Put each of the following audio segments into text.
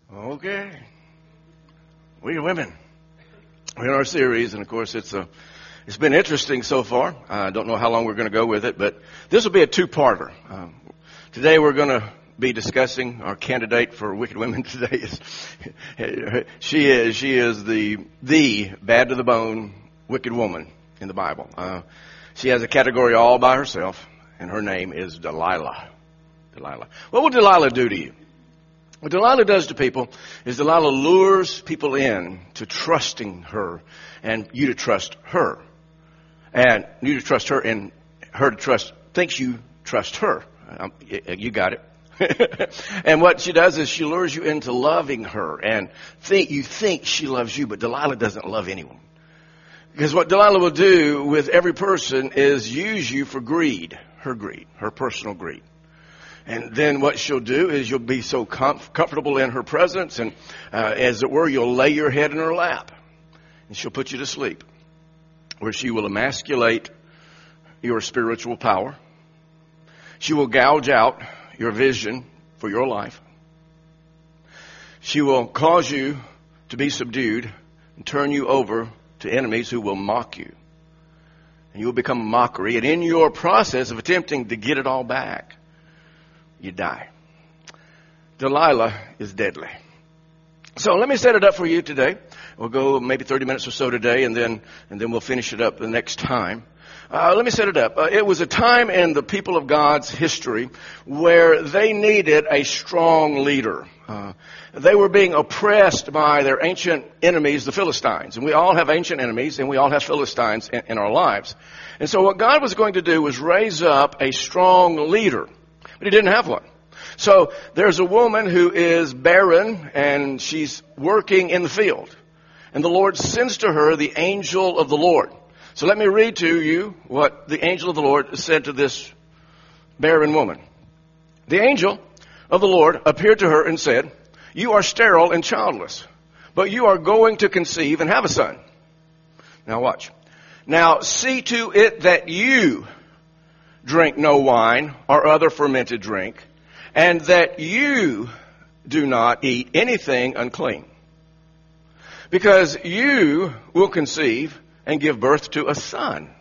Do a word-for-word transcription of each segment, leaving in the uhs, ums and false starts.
Okay. We women. We're in our series, and of course it's a, it's been interesting so far. I don't know how long we're going to go with it, but this will be a two-parter. Um, today we're going to be discussing our candidate for Wicked Women today. Is, she is she is the the bad to the bone wicked woman in the Bible. Uh, she has a category all by herself, and her name is Delilah. Delilah. What will Delilah do to you? What Delilah does to people is Delilah lures people in to trusting her and you to trust her. And you to trust her and her to trust, thinks you trust her. Um, you got it. And what she does is she lures you into loving her and think you think she loves you, but Delilah doesn't love anyone. Because what Delilah will do with every person is use you for greed, her greed, her personal greed. And then what she'll do is you'll be so comf- comfortable in her presence, and uh, as it were, you'll lay your head in her lap, and she'll put you to sleep, where she will emasculate your spiritual power. She will gouge out your vision for your life. She will cause you to be subdued and turn you over to enemies who will mock you. And you'll become a mockery, and in your process of attempting to get it all back, you die. Delilah is deadly. So let me set it up for you today. We'll go maybe thirty minutes or so today, and then and then we'll finish it up the next time. Uh, let me set it up. Uh, it was a time in the people of God's history where they needed a strong leader. Uh, they were being oppressed by their ancient enemies, the Philistines. And we all have ancient enemies, and we all have Philistines in, in our lives. And so what God was going to do was raise up a strong leader. But he didn't have one. So there's a woman who is barren, and she's working in the field. And the Lord sends to her the angel of the Lord. So let me read to you what the angel of the Lord said to this barren woman. The angel of the Lord appeared to her and said, "You are sterile and childless, but you are going to conceive and have a son." Now watch. "Now see to it that you drink no wine or other fermented drink, and that you do not eat anything unclean. Because you will conceive and give birth to a son.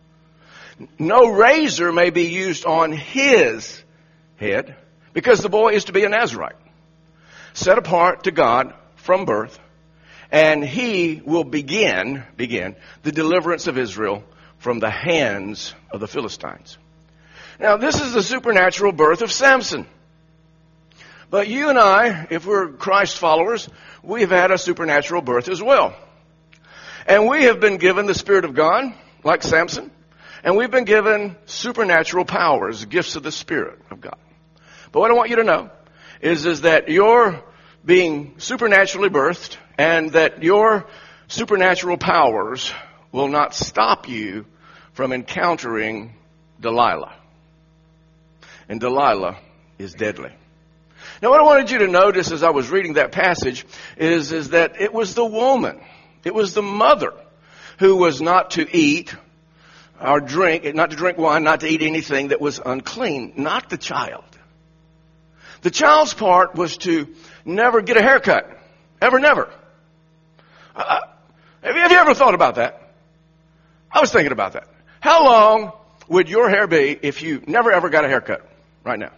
No razor may be used on his head, because the boy is to be a Nazirite, set apart to God from birth, and he will begin, begin the deliverance of Israel from the hands of the Philistines." Now, this is the supernatural birth of Samson. But you and I, if we're Christ followers, we've had a supernatural birth as well. And we have been given the Spirit of God, like Samson, and we've been given supernatural powers, gifts of the Spirit of God. But what I want you to know is, is that you're being supernaturally birthed, and that your supernatural powers will not stop you from encountering Delilah. And Delilah is deadly. Now, what I wanted you to notice as I was reading that passage is, is that it was the woman, it was the mother who was not to eat or drink, not to drink wine, not to eat anything that was unclean, not the child. The child's part was to never get a haircut. Ever, never. Uh, have you, have you ever thought about that? I was thinking about that. How long would your hair be if you never ever got a haircut? Right now.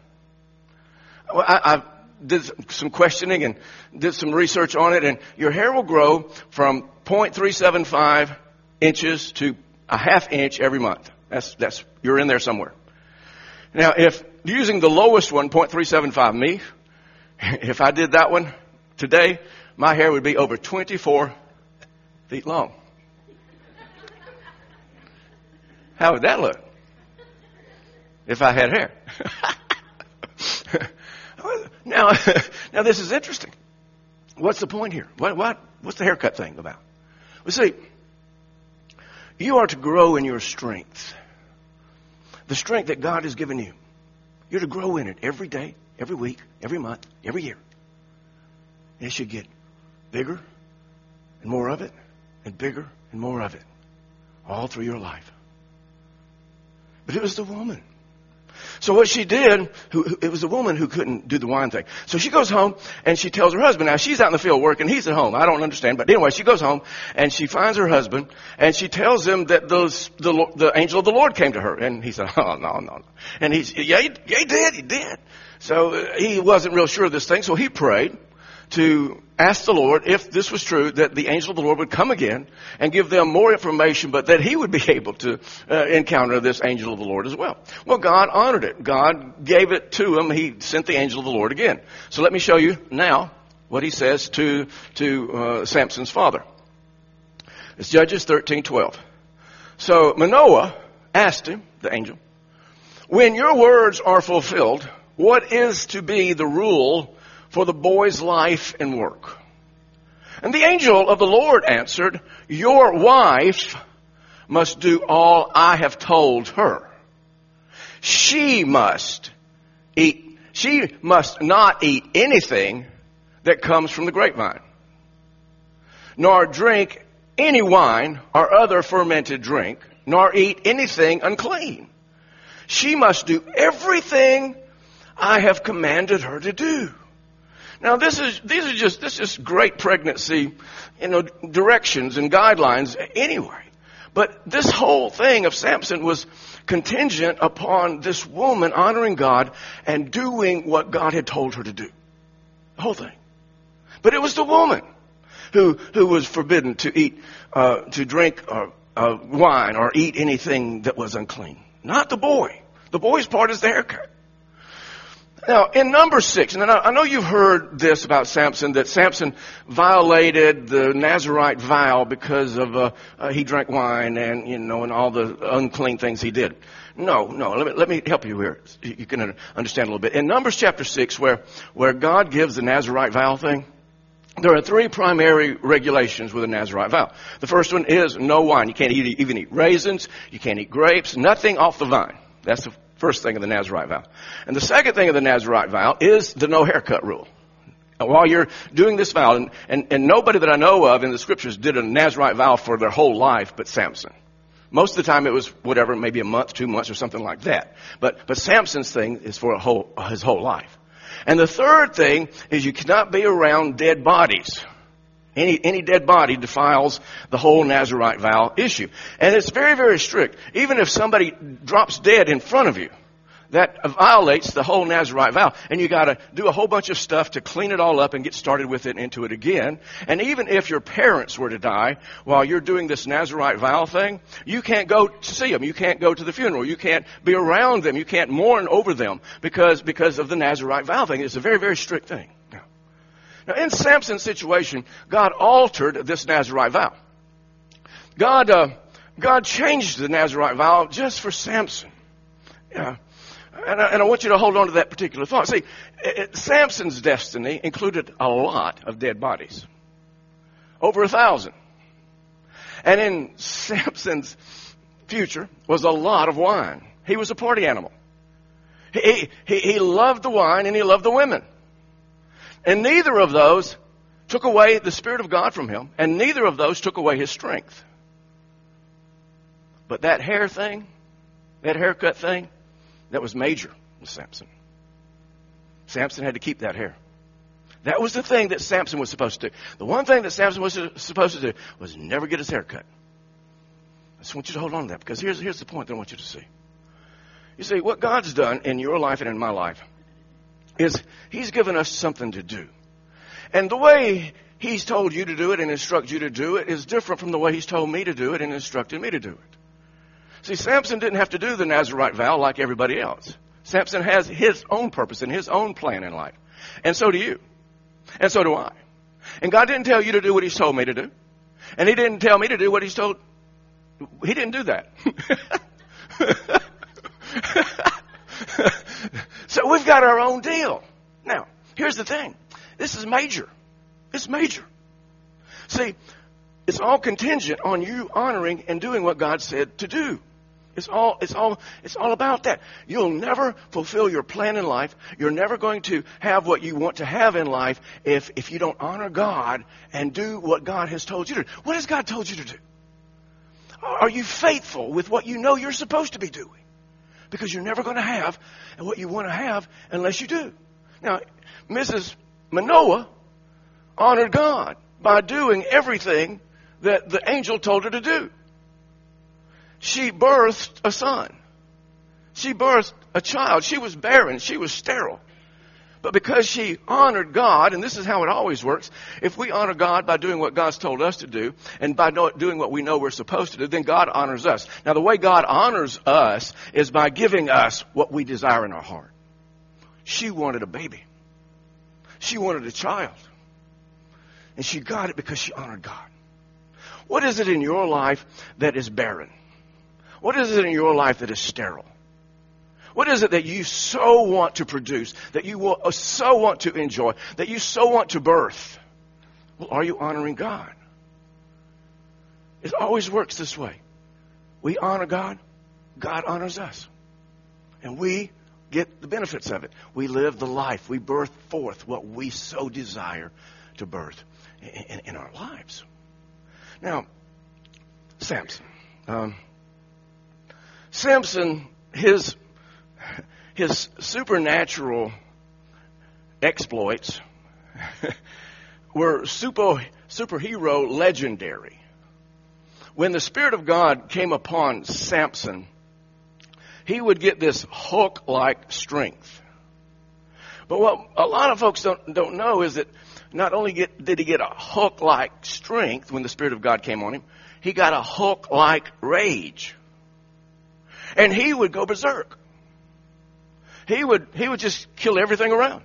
I, I did some questioning and did some research on it, and your hair will grow from zero point three seven five inches to a half inch every month. That's, that's, you're in there somewhere. Now, if using the lowest one, zero point three seven five, me, if I did that one today, my hair would be over twenty-four feet long. How would that look? If I had hair. now, now this is interesting. What's the point here? What, what, what's the haircut thing about? Well, see, you are to grow in your strength. The strength that God has given you. You're to grow in it every day, every week, every month, every year. It should get bigger and more of it, and bigger and more of it, all through your life. But it was the woman. So what she did, who, who, it was a woman who couldn't do the wine thing. So she goes home and she tells her husband. Now she's out in the field working. He's at home. I don't understand. But anyway, she goes home and she finds her husband and she tells him that those, the, the angel of the Lord came to her. And he said, oh, no, no, no. And he's, yeah, he, yeah, he did. He did. So uh, he wasn't real sure of this thing. So he prayed to ask the Lord if this was true, that the angel of the Lord would come again and give them more information, but that he would be able to uh, encounter this angel of the Lord as well. Well, God honored it. God gave it to him. He sent the angel of the Lord again. So let me show you now what he says to, to uh, Samson's father. It's Judges thirteen twelve. So Manoah asked him, the angel, when your words are fulfilled, what is to be the rule for the boy's life and work? And the angel of the Lord answered, your wife must do all I have told her. She must eat, she must not eat anything that comes from the grapevine, nor drink any wine or other fermented drink, nor eat anything unclean. She must do everything I have commanded her to do. Now this is, these are just, this is great pregnancy, you know, directions and guidelines anyway. But this whole thing of Samson was contingent upon this woman honoring God and doing what God had told her to do. The whole thing. But it was the woman who, who was forbidden to eat, uh, to drink uh, uh, wine or eat anything that was unclean. Not the boy. The boy's part is the haircut. Now, in Numbers six, and I know you've heard this about Samson, that Samson violated the Nazirite vow because of uh, uh, he drank wine and, you know, and all the unclean things he did. No, no, let me, let me help you here. You can understand a little bit. In Numbers chapter six, where, where God gives the Nazirite vow thing, there are three primary regulations with a Nazirite vow. The first one is no wine. You can't eat, even eat raisins. You can't eat grapes. Nothing off the vine. That's the first thing of the Nazirite vow. And the second thing of the Nazirite vow is the no haircut rule. While you're doing this vow, and, and, and nobody that I know of in the scriptures did a Nazirite vow for their whole life but Samson. Most of the time it was whatever, maybe a month, two months or something like that. But, but Samson's thing is for a whole, his whole life. And the third thing is you cannot be around dead bodies. Any, any dead body defiles the whole Nazirite vow issue. And it's very, very strict. Even if somebody drops dead in front of you, that violates the whole Nazirite vow. And you gotta do a whole bunch of stuff to clean it all up and get started with it into it again. And even if your parents were to die while you're doing this Nazirite vow thing, you can't go to see them. You can't go to the funeral. You can't be around them. You can't mourn over them because, because of the Nazirite vow thing. It's a very, very strict thing. Now, in Samson's situation, God altered this Nazirite vow. God, uh, God changed the Nazirite vow just for Samson. Yeah. And I, and I want you to hold on to that particular thought. See, it, Samson's destiny included a lot of dead bodies. Over a thousand. And in Samson's future was a lot of wine. He was a party animal. He, he, he loved the wine and he loved the women. And neither of those took away the Spirit of God from him, and neither of those took away his strength. But that hair thing, that haircut thing, that was major with Samson. Samson had to keep that hair. That was the thing that Samson was supposed to do. The one thing that Samson was supposed to do was never get his hair cut. I just want you to hold on to that, because here's, here's the point that I want you to see. You see, what God's done in your life and in my life is he's given us something to do. And the way he's told you to do it and instruct you to do it is different from the way he's told me to do it and instructed me to do it. See, Samson didn't have to do the Nazirite vow like everybody else. Samson has his own purpose and his own plan in life. And so do you. And so do I. And God didn't tell you to do what he's told me to do. And he didn't tell me to do what he's told. He didn't do that. So we've got our own deal. Now, here's the thing. This is major. It's major. See, it's all contingent on you honoring and doing what God said to do. It's all, it's all, it's all about that. You'll never fulfill your plan in life. You're never going to have what you want to have in life if, if you don't honor God and do what God has told you to do. What has God told you to do? Are you faithful with what you know you're supposed to be doing? because you're never going to have what you want to have unless you do. Now, Missus Manoah honored God by doing everything that the angel told her to do. She birthed a son. She birthed a child. She was barren. She was sterile. But because she honored God, and this is how it always works, if we honor God by doing what God's told us to do, and by doing what we know we're supposed to do, then God honors us. Now, the way God honors us is by giving us what we desire in our heart. She wanted a baby. She wanted a child. And she got it because she honored God. What is it in your life that is barren? What is it in your life that is sterile? What is it that you so want to produce, that you will, so want to enjoy, that you so want to birth? Well, are you honoring God? It always works this way. We honor God, God honors us. And we get the benefits of it. We live the life. We birth forth what we so desire to birth in, in, in our lives. Now, Samson. Um, Samson, his... His supernatural exploits were super, superhero legendary. When the Spirit of God came upon Samson, he would get this Hulk-like strength. But what a lot of folks don't, don't know is that not only get, did he get a Hulk-like strength when the Spirit of God came on him, he got a Hulk-like rage. And he would go berserk. He would he would just kill everything around.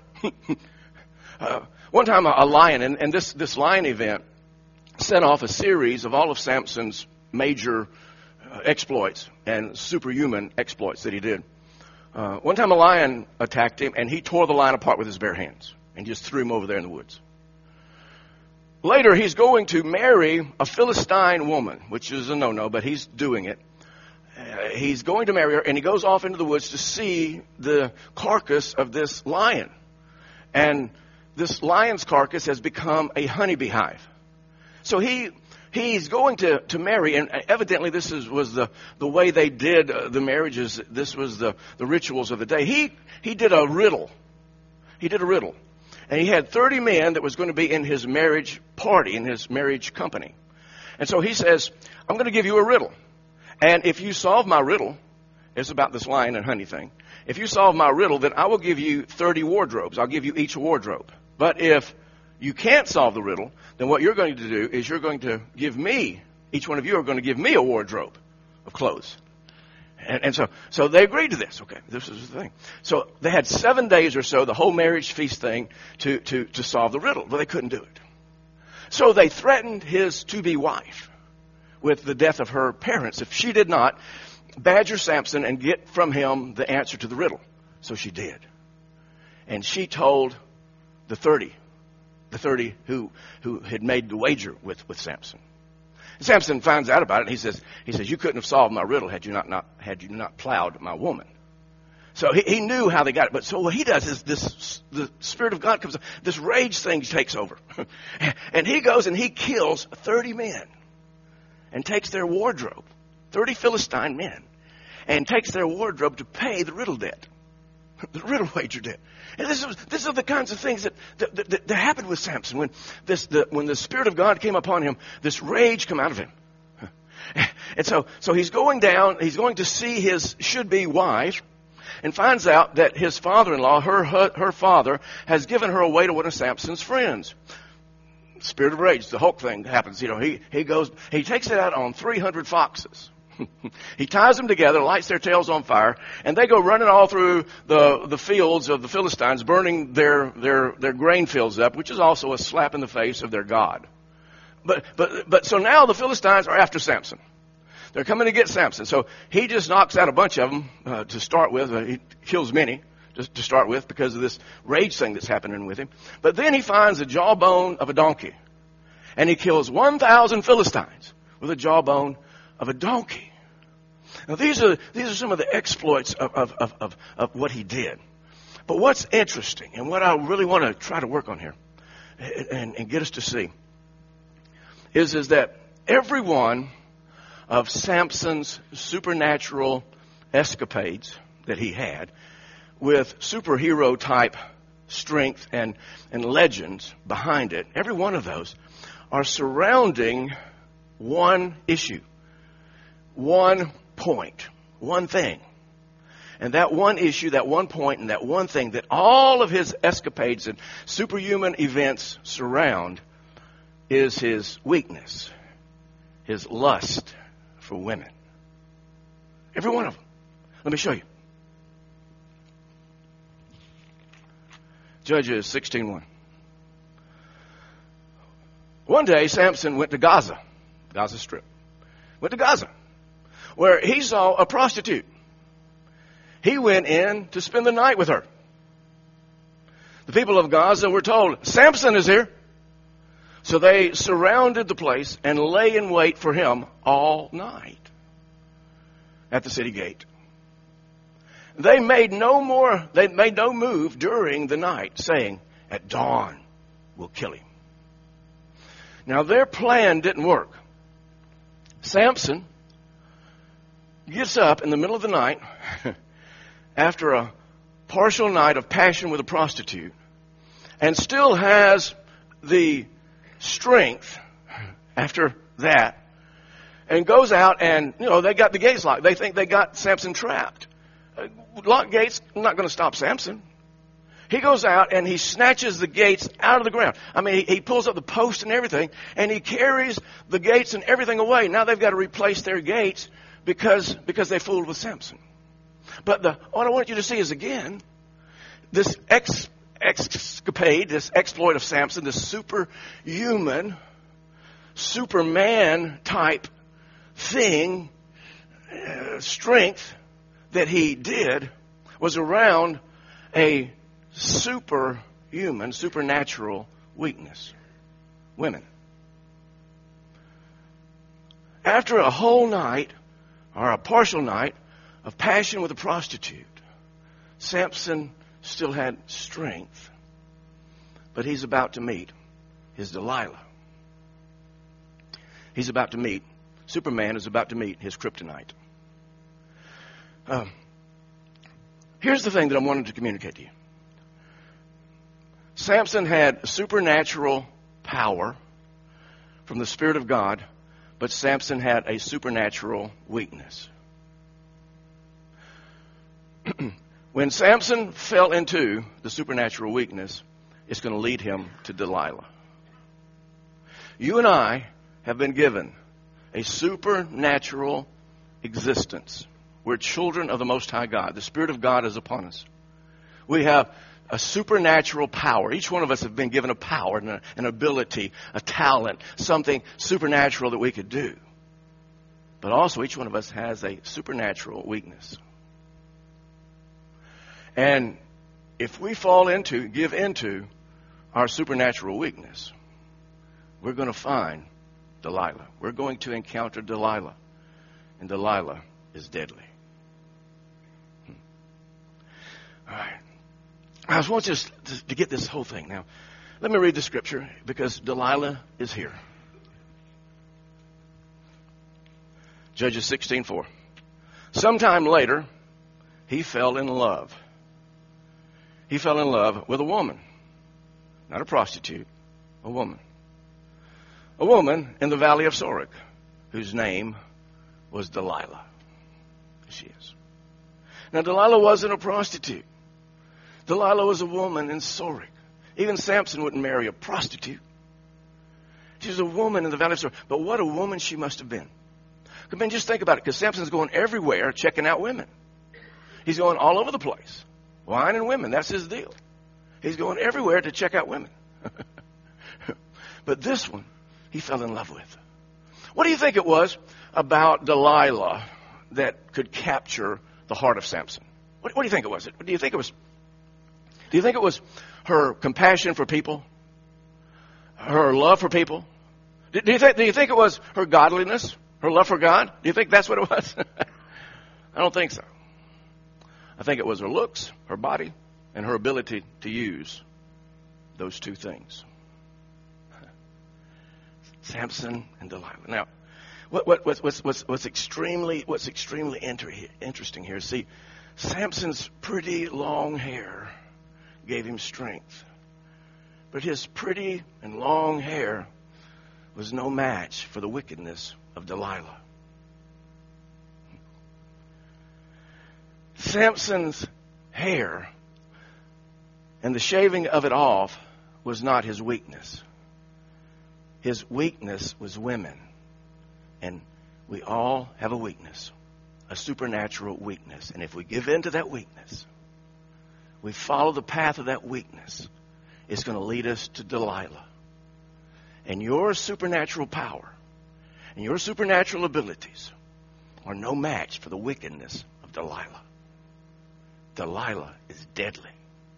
uh, one time a, a lion, and, and this, this lion event set off a series of all of Samson's major uh, exploits and superhuman exploits that he did. Uh, one time a lion attacked him, and he tore the lion apart with his bare hands and just threw him over there in the woods. Later, he's going to marry a Philistine woman, which is a no-no, but he's doing it. Uh, he's going to marry her, and he goes off into the woods to see the carcass of this lion. And this lion's carcass has become a honeybee hive. So he he's going to, to marry, and evidently this is, was the, the way they did uh, the marriages. This was the, the rituals of the day. He he did a riddle. He did a riddle. And he had thirty men that was going to be in his marriage party, in his marriage company. And so he says, I'm going to give you a riddle. And if you solve my riddle, it's about this lion and honey thing. If you solve my riddle, then I will give you thirty wardrobes. I'll give you each a wardrobe. But if you can't solve the riddle, then what you're going to do is you're going to give me, each one of you are going to give me a wardrobe of clothes. And, and so, so they agreed to this. Okay, this is the thing. So they had seven days or so, the whole marriage feast thing, to, to, to solve the riddle. But they couldn't do it. So they threatened his to-be wife with the death of her parents if she did not badger Samson and get from him the answer to the riddle. So she did. And she told the thirty, the thirty who, who had made the wager with, with Samson. And Samson finds out about it, and he says, he says, you couldn't have solved my riddle had you not, not, had you not plowed my woman. So he, he knew how they got it. But so what he does is this, the Spirit of God comes up, this rage thing takes over. And he goes and he kills thirty men. And takes their wardrobe, thirty Philistine men, and takes their wardrobe to pay the riddle debt, the riddle wager debt. And this is these are the kinds of things that that, that, that happened with Samson when this the, when the Spirit of God came upon him. This rage came out of him, and so so he's going down. He's going to see his should-be wife, and finds out that his father-in-law, her her father, has given her away to one of Samson's friends. Spirit of rage, the Hulk thing happens. You know, he, he goes, he takes it out on three hundred foxes. He ties them together, lights their tails on fire, and they go running all through the, the fields of the Philistines, burning their, their, their grain fields up, which is also a slap in the face of their God. But, but, but so now the Philistines are after Samson. They're coming to get Samson. So he just knocks out a bunch of them uh, to start with. Uh, he kills many. Just to start with, because of this rage thing that's happening with him. But then he finds the jawbone of a donkey. And he kills one thousand Philistines with a jawbone of a donkey. Now these are these are some of the exploits of, of, of, of, of what he did. But what's interesting, and what I really want to try to work on here, and, and get us to see, is, is that every one of Samson's supernatural escapades, that he had with superhero type strength and, and legends behind it, every one of those are surrounding one issue, one point, one thing. And that one issue, that one point, and that one thing that all of his escapades and superhuman events surround is his weakness, his lust for women. Every one of them. Let me show you. Judges sixteen one. One day, Samson went to Gaza, Gaza Strip. Went to Gaza, where he saw a prostitute. He went in to spend the night with her. The people of Gaza were told, Samson is here. So they surrounded the place and lay in wait for him all night at the city gate. They made no more, they made no move during the night, saying, at dawn we'll kill him. Now their plan didn't work. Samson gets up in the middle of the night after a partial night of passion with a prostitute and still has the strength after that and goes out and, you know, they got the gates locked. They think they got Samson trapped. Uh, locked gates, not going to stop Samson. He goes out and he snatches the gates out of the ground. I mean, he, he pulls up the post and everything, and he carries the gates and everything away. Now they've got to replace their gates because, because they fooled with Samson. But the, what I want you to see is, again, this ex, escapade, this exploit of Samson, this superhuman, Superman type thing, uh, strength that he did was around a superhuman, supernatural weakness. Women. After a whole night, or a partial night, of passion with a prostitute, Samson still had strength. But he's about to meet his Delilah. He's about to meet, Superman is about to meet his kryptonite. Um, here's the thing that I wanted to communicate to you. Samson had supernatural power from the Spirit of God, but Samson had a supernatural weakness. When Samson fell into the supernatural weakness, it's going to lead him to Delilah. You and I have been given a supernatural existence. We're children of the Most High God. The Spirit of God is upon us. We have a supernatural power. Each one of us have been given a power, and a, an ability, a talent, something supernatural that we could do. But also each one of us has a supernatural weakness. And if we fall into, give into our supernatural weakness, we're going to find Delilah. We're going to encounter Delilah. And Delilah is deadly. Hmm. All right. I just want you to, to get this whole thing. Now, let me read the scripture because Delilah is here. Judges sixteen four. Sometime later, he fell in love. He fell in love with a woman. Not a prostitute, a woman. A woman in the valley of Sorek, whose name was Delilah. She is. Now, Delilah wasn't a prostitute. Delilah was a woman in Sorek. Even Samson wouldn't marry a prostitute. She was a woman in the valley of Sorek. But what a woman she must have been. I mean, just think about it, because Samson's going everywhere checking out women. He's going all over the place. Wine and women, that's his deal. He's going everywhere to check out women. But this one, he fell in love with. What do you think it was about Delilah that could capture the heart of Samson? What, what do you think it was? Do you think it was? Do you think it was her compassion for people, her love for people? Do, do you think? Do you think it was her godliness, her love for God? Do you think that's what it was? I don't think so. I think it was her looks, her body, and her ability to use those two things. Samson and Delilah. Now, what, what, what's, what's, what's extremely what's extremely inter- interesting here? See, Samson's pretty long hair gave him strength. But his pretty and long hair was no match for the wickedness of Delilah. Samson's hair and the shaving of it off was not his weakness. His weakness was women. And we all have a weakness, a supernatural weakness. And if we give in to that weakness, we follow the path of that weakness, it's going to lead us to Delilah. And your supernatural power and your supernatural abilities are no match for the wickedness of Delilah. Delilah is deadly.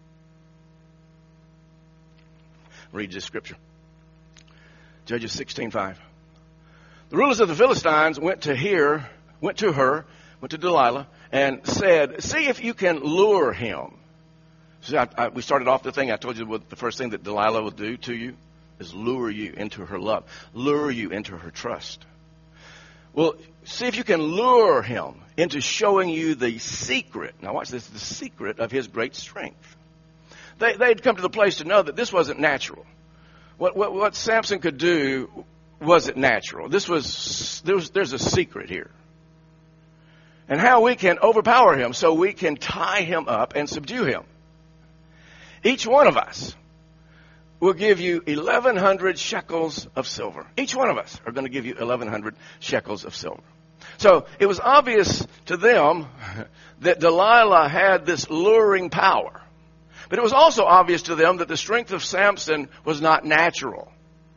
Read this scripture. Judges sixteen five. The rulers of the Philistines went to hear, went to her, went to Delilah, and said, see if you can lure him. See, I, I, we started off the thing, I told you what the first thing that Delilah will do to you is lure you into her love, lure you into her trust. Well, see if you can lure him into showing you the secret. Now watch this, the secret of his great strength. They, they'd come to the place to know that this wasn't natural. What, what, what Samson could do wasn't natural. This was, there was, there's a secret here. And how we can overpower him so we can tie him up and subdue him. Each one of us will give you eleven hundred shekels of silver. Each one of us are going to give you eleven hundred shekels of silver. So it was obvious to them that Delilah had this luring power. But it was also obvious to them that the strength of Samson was not natural.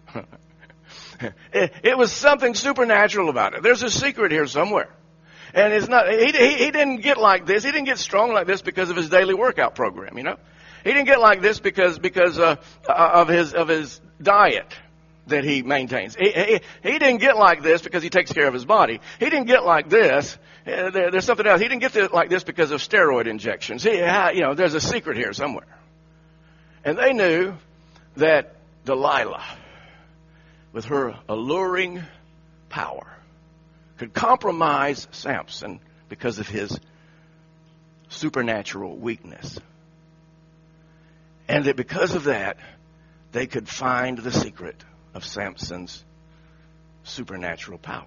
it, it was something supernatural about it. There's a secret here somewhere. And it's not, he, he, he didn't get like this. He didn't get strong like this because of his daily workout program, you know. He didn't get like this because, because, uh, of his, of his diet that he maintains. He, he, he didn't get like this because he takes care of his body. He didn't get like this. Uh, there, there's something else. He didn't get this, like this because of steroid injections. He, uh, you know, there's a secret here somewhere. And they knew that Delilah, with her alluring power, could compromise Samson because of his supernatural weakness. And that because of that, they could find the secret of Samson's supernatural power.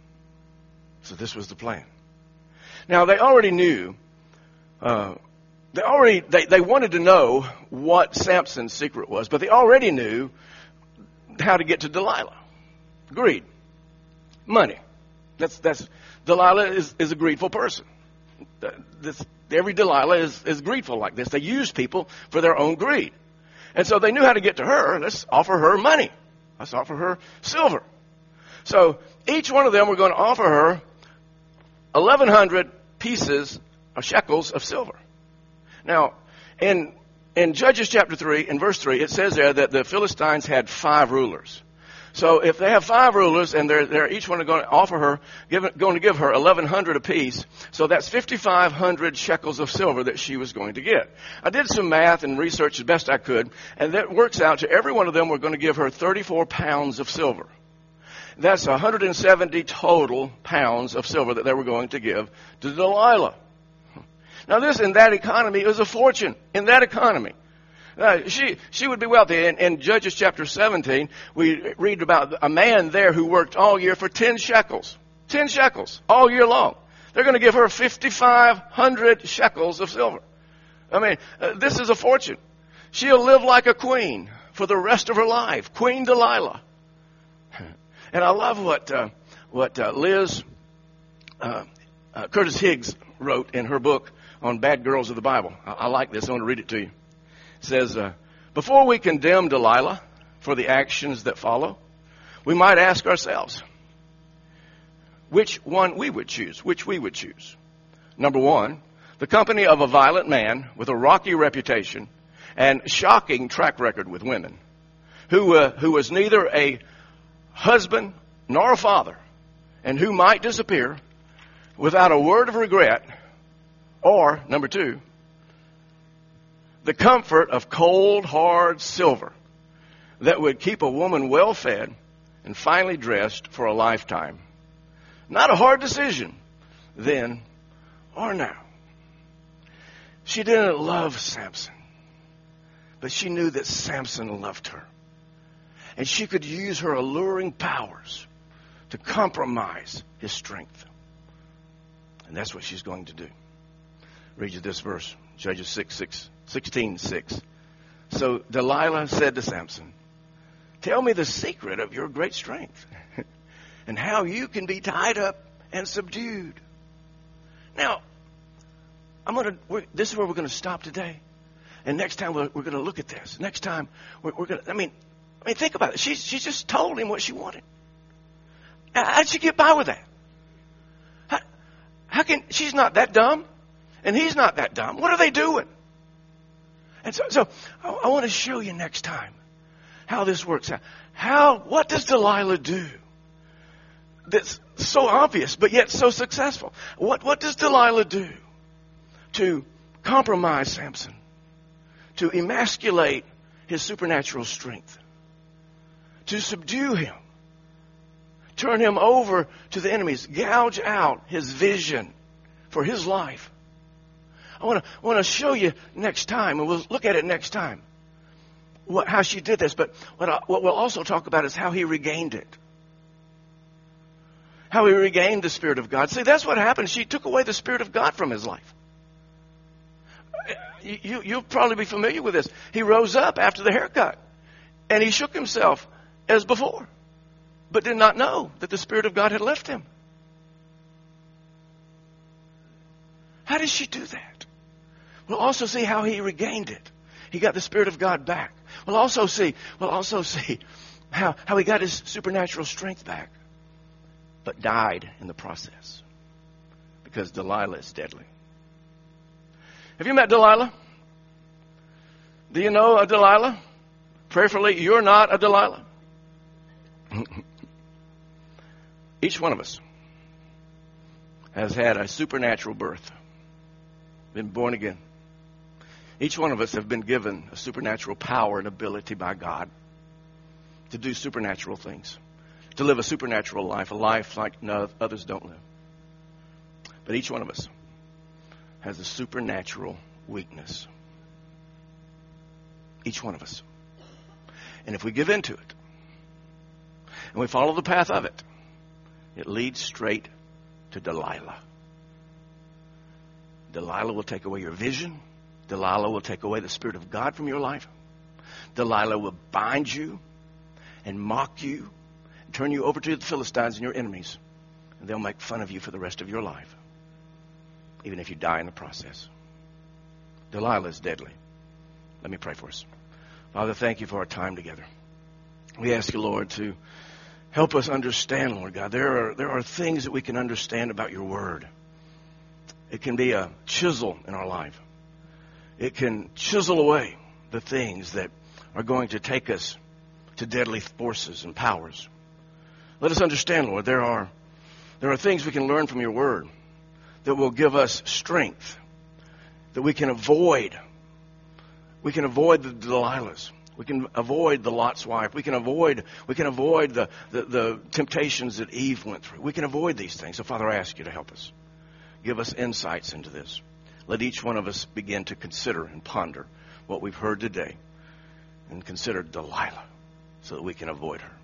So this was the plan. Now, they already knew, uh, they already, they, they wanted to know what Samson's secret was, but they already knew how to get to Delilah. Greed. Money. That's, that's, Delilah is, is a greedful person. This, every Delilah is, is greedful like this. They use people for their own greed. And so they knew how to get to her. Let's offer her money. Let's offer her silver. So each one of them were going to offer her eleven hundred pieces of shekels of silver. Now, in, in Judges chapter three, in verse three, it says there that the Philistines had five rulers. So if they have five rulers and they're, they're each one are going to offer her, give, going to give her eleven hundred apiece, so that's fifty-five hundred shekels of silver that she was going to get. I did some math and research as best I could, and that works out to every one of them we're going to give her thirty-four pounds of silver. That's one hundred seventy total pounds of silver that they were going to give to Delilah. Now this, in that economy, was a fortune. In that economy. Uh, she she would be wealthy. In, in Judges chapter seventeen, we read about a man there who worked all year for ten shekels. Ten shekels all year long. They're going to give her fifty-five hundred shekels of silver. I mean, uh, this is a fortune. She'll live like a queen for the rest of her life. Queen Delilah. And I love what uh, what uh, Liz uh, uh, Curtis Higgs wrote in her book on Bad Girls of the Bible. I, I like this. I want to read it to you. It says, uh, before we condemn Delilah for the actions that follow, we might ask ourselves which one we would choose, which we would choose. Number one, the company of a violent man with a rocky reputation and shocking track record with women, who uh, who was neither a husband nor a father, and who might disappear without a word of regret. Or, number two, the comfort of cold, hard silver that would keep a woman well fed and finely dressed for a lifetime. Not a hard decision then or now. She didn't love Samson, but she knew that Samson loved her. And she could use her alluring powers to compromise his strength. And that's what she's going to do. Read you this verse, Judges six, six, sixteen, six. So Delilah said to Samson, tell me the secret of your great strength and how you can be tied up and subdued. Now, I'm gonna. We're, this is where we're going to stop today, and next time we're, we're going to look at this. Next time we're, we're going to. I mean, I mean, think about it. She she just told him what she wanted. How did she get by with that? How, how can she's not that dumb, and he's not that dumb? What are they doing? And so, so I, I want to show you next time how this works out. How what does Delilah do? That's so obvious, but yet so successful. What what does Delilah do to compromise Samson, to emasculate his supernatural strength, to subdue him, turn him over to the enemies, gouge out his vision for his life? I want to want to show you next time, and we'll look at it next time, what, how she did this. But what, I, what we'll also talk about is how he regained it. How he regained the Spirit of God. See, that's what happened. She took away the Spirit of God from his life. You, you, you'll probably be familiar with this. He rose up after the haircut, and he shook himself as before, but did not know that the Spirit of God had left him. How did she do that? We'll also see how he regained it. He got the Spirit of God back. We'll also see, we'll also see how, how he got his supernatural strength back, but died in the process because Delilah is deadly. Have you met Delilah? Do you know a Delilah? Prayerfully, you're not a Delilah. Each one of us has had a supernatural birth, been born again. Each one of us have been given a supernatural power and ability by God to do supernatural things, to live a supernatural life, a life like no others don't live. But each one of us has a supernatural weakness. Each one of us. And if we give into it, and we follow the path of it, it leads straight to Delilah. Delilah will take away your vision. Delilah will take away the Spirit of God from your life. Delilah will bind you and mock you and turn you over to the Philistines and your enemies. And they'll make fun of you for the rest of your life, even if you die in the process. Delilah is deadly. Let me pray for us. Father, thank you for our time together. We ask you, Lord, to help us understand, Lord God. There are, there are things that we can understand about your word. It can be a chisel in our life. It can chisel away the things that are going to take us to deadly forces and powers. Let us understand, Lord, there are, there are things we can learn from your word that will give us strength, that we can avoid. We can avoid the Delilahs. We can avoid the Lot's wife. We can avoid, we can avoid the, the, the temptations that Eve went through. We can avoid these things. So, Father, I ask you to help us. Give us insights into this. Let each one of us begin to consider and ponder what we've heard today and consider Delilah so that we can avoid her.